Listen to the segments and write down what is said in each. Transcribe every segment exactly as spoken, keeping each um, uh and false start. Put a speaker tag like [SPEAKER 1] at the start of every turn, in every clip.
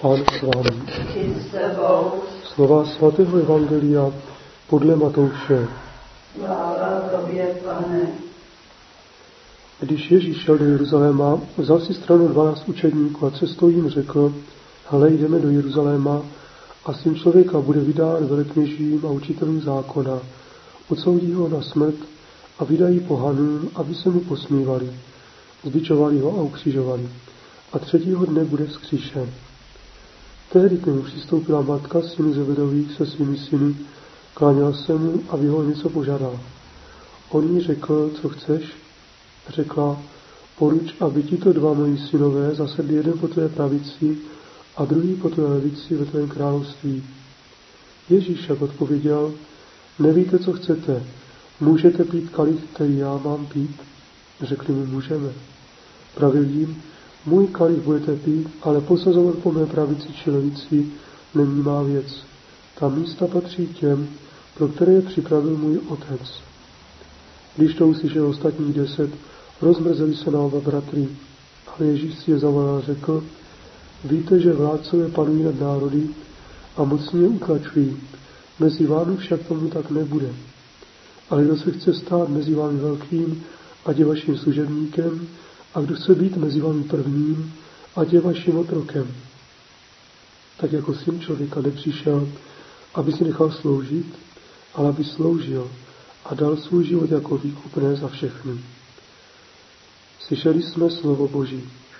[SPEAKER 1] Pán s vámi. Slova svatého evangelia podle Matouše.
[SPEAKER 2] Sláva tobě, Pane.
[SPEAKER 1] Když Ježíš šel do Jeruzaléma, vzal si stranu dvanáct učedníků a cestou jim řekl: Hele, jdeme do Jeruzaléma a syn člověka bude vydán velekněžím a učitelům zákona. Odsoudí ho na smrt a vydají pohanům, aby se mu posmívali. Zbičovali ho a ukřižovali. A třetího dne bude vzkříšen. Tehdy k němu přistoupila matka synů Zebedových se svými syny, kláněla se mu, aby ho něco požádala. On jí řekl: Co chceš? Řekla: Poruč, aby tito dva moji synové zasedli jeden po tvé pravici a druhý po tvé levici ve tvém království. Ježíš však odpověděl: Nevíte, co chcete. Můžete pít kalich, který já mám pít? Řekli mu: Můžeme. Pravil jim: Můj kalich budete pít, ale posazovat po mé pravici či levici není má věc. Ta místa patří těm, pro které je připravil můj otec. Když to uslyšel ostatních deset, rozmrzeli se na oba bratry, ale Ježíš si je zavolal a řekl: Víte, že vládcové panují nad národy a mocní je utlačují. Mezi vámi však tomu tak nebude. Ale kdo se chce stát mezi vámi velkým, ať je vaším služebníkem, a kdo chce být mezi vámi prvním, ať je vaším otrokem. Tak jako syn člověka nepřišel, aby si nechal sloužit, ale aby sloužil a dal svůj život jako výkupné za všechny. Slyšeli jsme slovo Boží.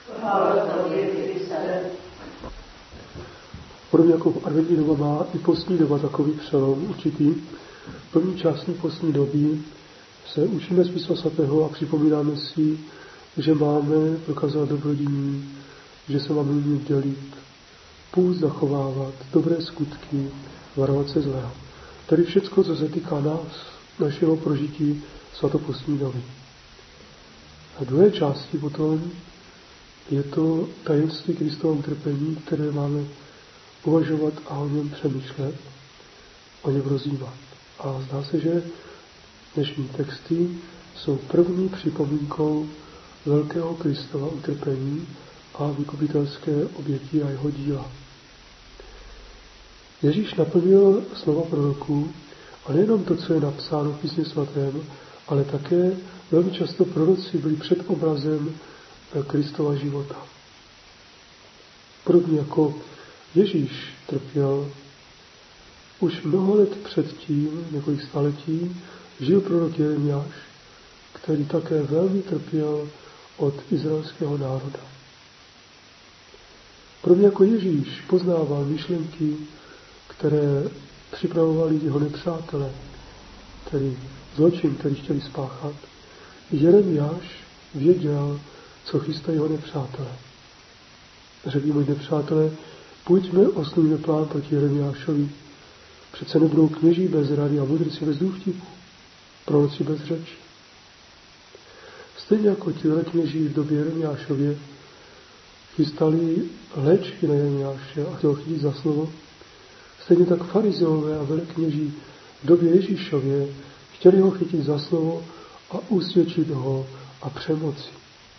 [SPEAKER 1] Podobně jako adventní doba má i postní doba takový přelom určitý. V první části postní doby se učíme z Písma svatého a připomínáme si, že máme prokazovat dobrodiní, že se máme umět dělit, půst zachovávat, dobré skutky, varovat se zlého. Tedy všecko, co se týká nás, našeho prožití svatopostní doby. A v druhé části potom je to tajemství Kristova utrpení, které máme uvažovat a o něm přemýšlet, o něm rozjímat. A zdá se, že dnešní texty jsou první připomínkou velkého Kristova utrpení a vykupitelské oběti a jeho díla. Ježíš naplnil slova proroků, a nejenom to, co je napsáno v Písmě svatém, ale také velmi často proroci byli před obrazem Kristova života. Podobně jako Ježíš trpěl, už mnoho let předtím, několik staletí, žil prorok Jeremiáš, který také velmi trpěl od izraelského národa. Podobně jako Ježíš poznával myšlenky, které připravovali jeho nepřátelé, tedy zločin, který chtěli spáchat, Jeremiáš věděl, co chystají jeho nepřátelé. Řekli moji nepřátelé: Pojďme, osnujme plán proti Jeremiášovi. Přece nebudou kněží bez rady a mudrci bez důvtipu, proroci bez řeči. Stejně jako ti velekněží v době Jeremiášově chystali léčky na Jeremiáše a chtěl chytit za slovo, stejně tak farizeové a velekněží v době Ježíšově chtěli ho chytit za slovo a usvědčit ho a přemoci.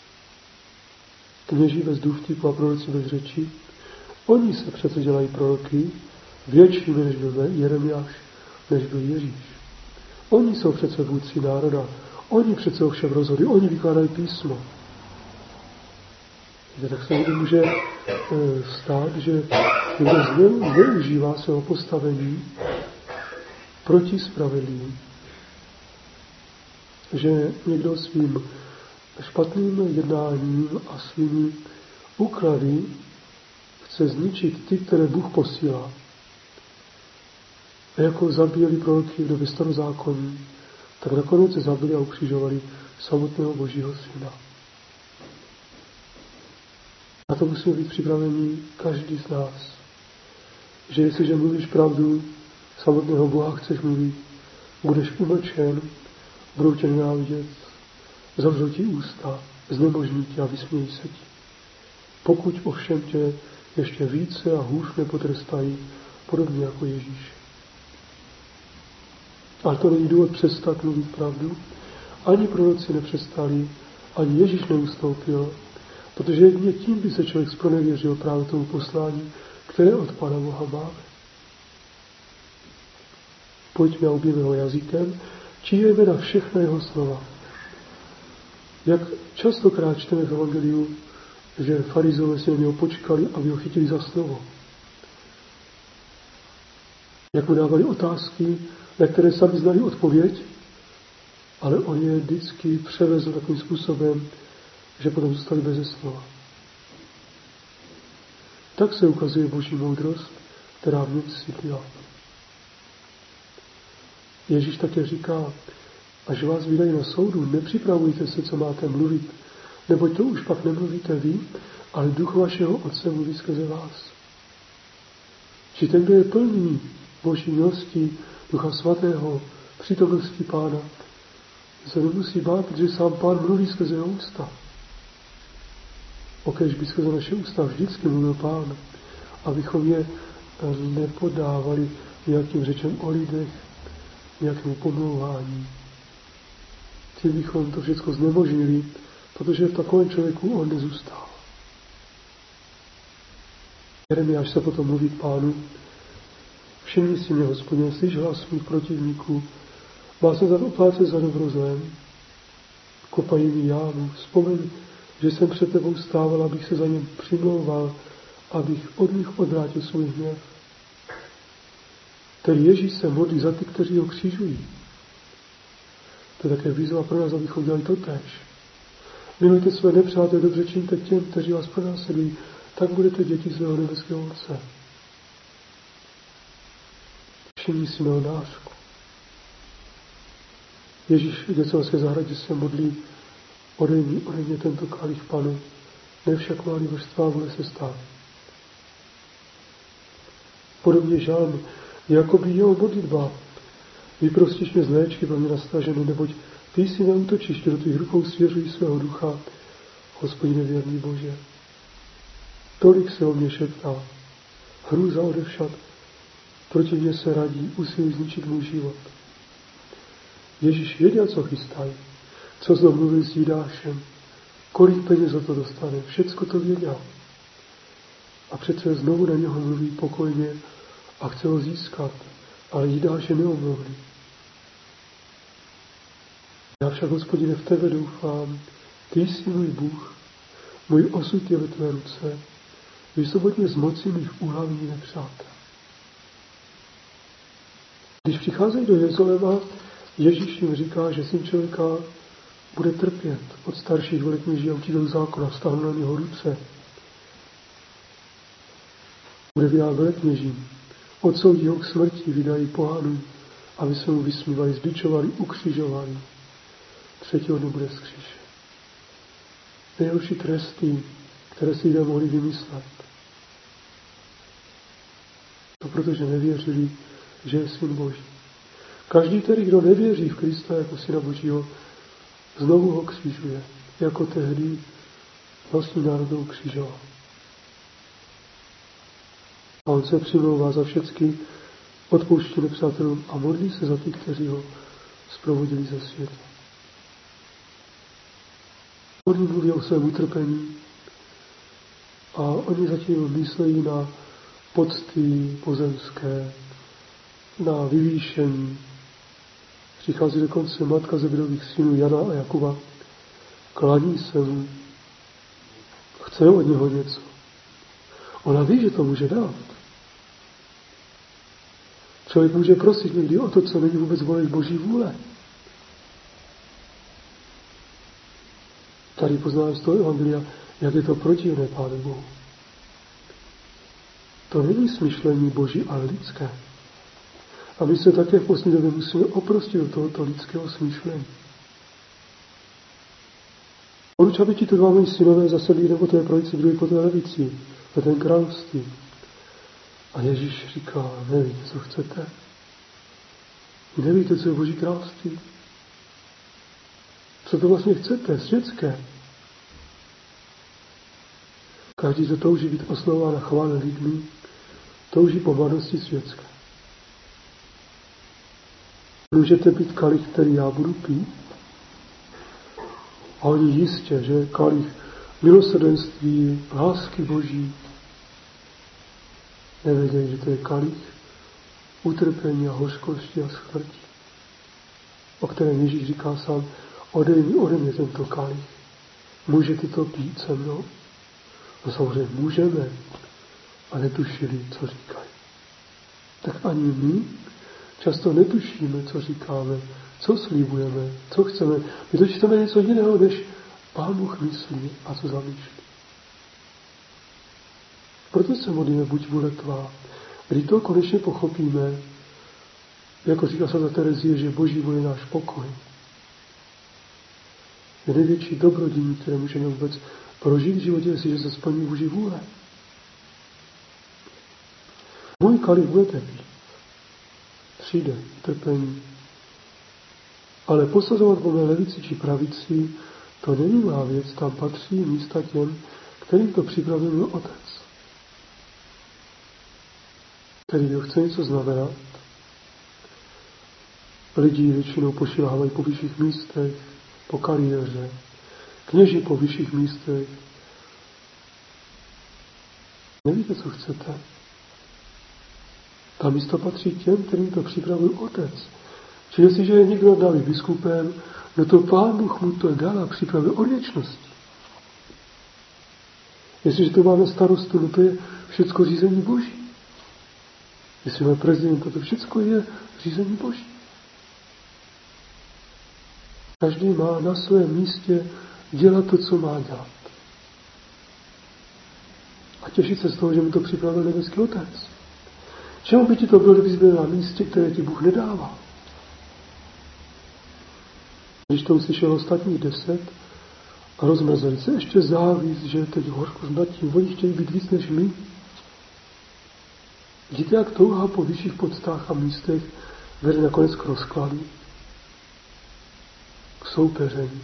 [SPEAKER 1] Kněží bez důvtipu a proroci bez řeči, oni se přece dělají proroky většími, než byl Jeremiáš, než byl Ježíš. Oni jsou přece vůdci národa, oni přece o všem rozhodí, oni vykládají písmo. Tak se někdy může stát, že někdo zneužívá svého postavení proti spravedlivým. Že někdo svým špatným jednáním a svými úklady chce zničit ty, které Bůh posílá. A jako zabíjeli proroky v době starozákonní, tak nakonec se zabili a ukřižovali samotného Božího syna. Na to musíme být připraveni každý z nás. Že jestliže mluvíš pravdu, samotného Boha chceš mluvit, budeš umlčen, budou tě nenávidět, zavřou ti ústa, znemožní tě a vysmějí se ti. Pokud ovšem tě ještě více a hůř nepotrestají, podobně jako Ježíš. Ale to není důvod přestat mluvit pravdu. Ani proroci nepřestali, ani Ježíš neustoupil, protože jedině tím by se člověk zpronevěřil právě tomu poslání, které od Pána Boha máme. Pojďme a objevíme ho jazykem, číjeme na všechna jeho slova. Jak častokrát čteme v Evangeliu, že farizové si na něho počkali, aby ho chytili za slovo. Jak mu dávali otázky, na které sami znali odpověď, ale on je vždycky převezl takovým způsobem, že potom zůstali beze slova. Tak se ukazuje Boží moudrost, která v něm sídlila. Ježíš také říká, až vás vydají na soudu, nepřipravujte se, co máte mluvit, neboť to už pak nemluvíte vy, ale duch vašeho Otce mluví skrze vás. Či ten, kdo je plný Boží milosti, Ducha Svatého, přítomnosti Pána, se nemusí bát, protože sám Pán mluví skrze jeho ústa. Okéž by skrze naše ústa vždycky mluvil Pán, abychom je nepodávali nějakým řečem o lidech, nějakému pomlouvání. Tím bychom to všechno znemožnili, protože v takovém člověku on nezůstal. Jeremiáš se potom mluví k Pánu, všimni si mě, Hospodine, slyš hlas mých protivníků, má se za opláce za dobro zlém, kopají mi jámu, vzpomeň, že jsem před tebou stával, abych se za něm přimlouval, abych od nich odvrátil svůj hněv. Tedy Ježíš se modlí za ty, kteří ho křižují. To je také výzva pro nás, abychom dělali to též. Milujte své nepřátelé, dobře čiňte těm, kteří vás pronásledují, tak budete děti svého nebeského Otce. Všimni si mého nářku. Ježíš v Getsemanské zahradě se modlí, odejmi, odejmi tento kalich, Pane, ne však má líbož tvá vůle se stát. Podobně žalm, jakoby jeho modlitba, vyprostíš mě z léčky pro mě nastažené, neboť ty jsi na útočiště, do tvých rukou svěřují svého ducha, Hospodine věrný Bože. Tolik se o mě šeptá, hrůza odevšad, proti mě se radí, usilují zničit můj život. Ježíš věděl, co chystají, co znovu mluvil s Jidášem, kolik peněz za to dostane, všecko to věděl. A přece znovu na něho mluví pokojně a chce ho získat, ale Jidáše neomluvili. Já však, Hospodine, v tebe doufám, ty jsi můj Bůh, můj osud je ve tvé ruce, vysvoboď mě z moci mých úhlavních nepřátel. Když přicházejí do Jeruzaléma, Ježíš jim říká, že syn člověka bude trpět od starších velekněží a učitelů zákona, stáhnou na něho ruce. Bude vydán velekněžím, odsoudí ho k smrti, vydají pohanům, aby se mu vysmívali, zbičovali, ukřižovali. Třetího dne bude vzkříšen. Nejhorší tresty, které si lidé mohli vymyslet. To protože nevěřili, že je syn Boží. Každý tedy, kdo nevěří v Krista jako syna Božího, znovu ho křižuje, jako tehdy vlastní národ ho křižoval. A on se přimlouvá za všechny, odpouští nepřátelům a modlí se za ty, kteří ho zprovodili ze světa. Oni mluví o svém utrpení a oni zatím myslejí na pocty pozemské, na vyvýšení. Přichází dokonce matka Zebedových synů Jana a Jakuba, klaní se mu, chce od něho něco. Ona ví, že to může dát. Člověk může prosit někdy o to, co není vůbec vůle Boží vůle. Tady poznáme z toho evangelia, jak je to protivné Pánu Bohu. To není smyšlení Boží, ale lidské. A my se také v poslední době musíme oprostit od tohoto lidského smýšlení. Poruč, aby ti to dva moji synové zasedli jeden po té pravici, druhý po té levici, ve ten království. A Ježíš říká, nevíte, co chcete? Nevíte, co je Boží království? Co to vlastně chcete? Světské. Každý, kdo touží být oslovován a chválen lidmi, touží po mladosti světské. Můžete být kalich, který já budu pít? A oni jistě, že kalich milosrdenství, lásky Boží. Nevěděli, že to je kalich utrpení a hořkosti a smrti, o kterém Ježíš říká sám, odejmi ode mě tento kalich. Můžete to pít se mnou? No samozřejmě můžeme, a netušili, co říkají. Tak ani my často netušíme, co říkáme, co slíbujeme, co chceme. My to čteme něco jiného, než Pán Bůh myslí a co zamýšlí. Proto se modlíme, buď vůle tvá. Když to konečně pochopíme, jako říká svatá Terezie, že Boží vůle je náš pokoj. Je největší dobrodění, které můžeme vůbec prožít v životě, jestliže se splní Boží vůle. Můj kalich budete pít. Přijde trpení. Ale posazovat po mé levici či pravici, to není má věc, tam patří místa těm, kterým to připravil můj Otec. Tedy kdo chce něco znamenat, lidi většinou pošilhávají po vyšších místech, po kariéře, kněži po vyšších místech. Nevíte, co chcete. Ta místa patří těm, kterým to připravil Otec. Čili jestliže je někdo dal biskupem, no to Pán Bůh mu to dal a připravil od věčnosti. Jestliže to máme starostu, no to je všecko řízení Boží. Jestli máme prezidenta, to všecko je řízení Boží. Každý má na svém místě dělat to, co má dělat. A těšit se z toho, že mu to připravil nebeský Otec. Čemu by ti to bylo, kdybys byl na místě, které ti Bůh nedává? Když to uslyšel ostatních deset a rozmrzeli se, ještě závis, že teď horko nad tím, oni chtějí být víc než my. Vidíte, jak touha po vyšších podstách a místech vede nakonec k rozkladu, k soupeření.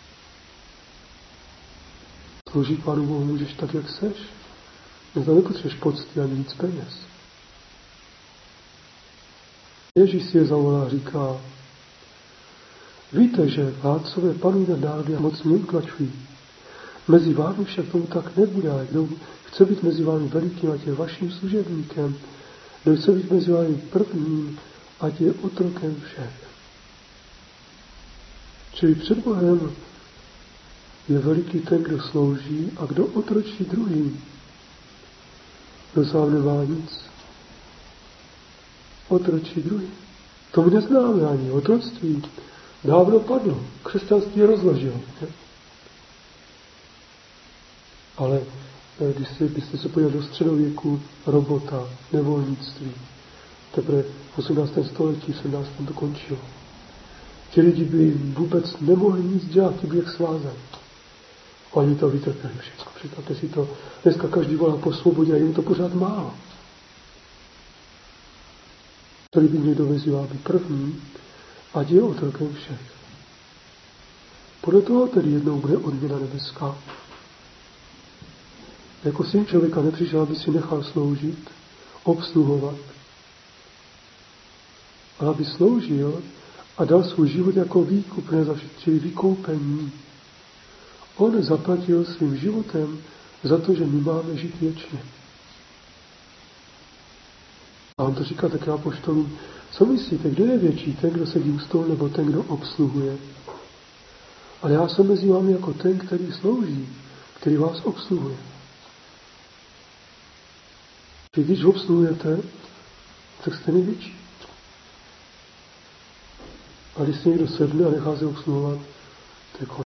[SPEAKER 1] Sloužit Pánu Bohu můžeš tak, jak seš. Dnes nepotřebuješ pocty ani víc peněz. Ježíš si je zavolá a říká, víte, že vládcové panují nad národy a mocní utlačují. Mezi vámi však tomu tak nebude, ale kdo chce být mezi vámi velikým, ať je vaším služebníkem, kdo chce být mezi vámi prvním, ať je otrokem všech. Čili před Bohem je veliký ten, kdo slouží a kdo otročí druhým. Kdo sám nemá nic, otročí druhý. To my neznáme ani otroctví. Dávno padlo. Křesťanství je rozložilo. Ale když jste, když jste se podívali do středověku, robota, nevolnictví, teprve v osmnáctém století, v sedmnáctém to končilo. Ti lidi by vůbec nemohli nic dělat, ti by jak svázaní. Oni to vytrpěli všechno. Představte si to. Dneska každý volá po svobodě a jim to pořád málo. Který by někdo vyzýval být první, ať je otrokem všech. Podle toho tedy jednou bude odměna nebeská. Jako syn člověka nepřišel, aby si nechal sloužit, obsluhovat, ale aby sloužil a dal svůj život jako výkupné za všechny, čili vykoupení. On zaplatil svým životem za to, že my máme žít věčně. A on to říká také apoštolům, co myslíte, kdo je větší, ten, kdo sedí u stolu, nebo ten, kdo obsluhuje? Ale já jsem mezi vámi jako ten, který slouží, který vás obsluhuje. Když obsluhujete, tak jste největší. A když si někdo sedne a nechá se obsluhovat, to je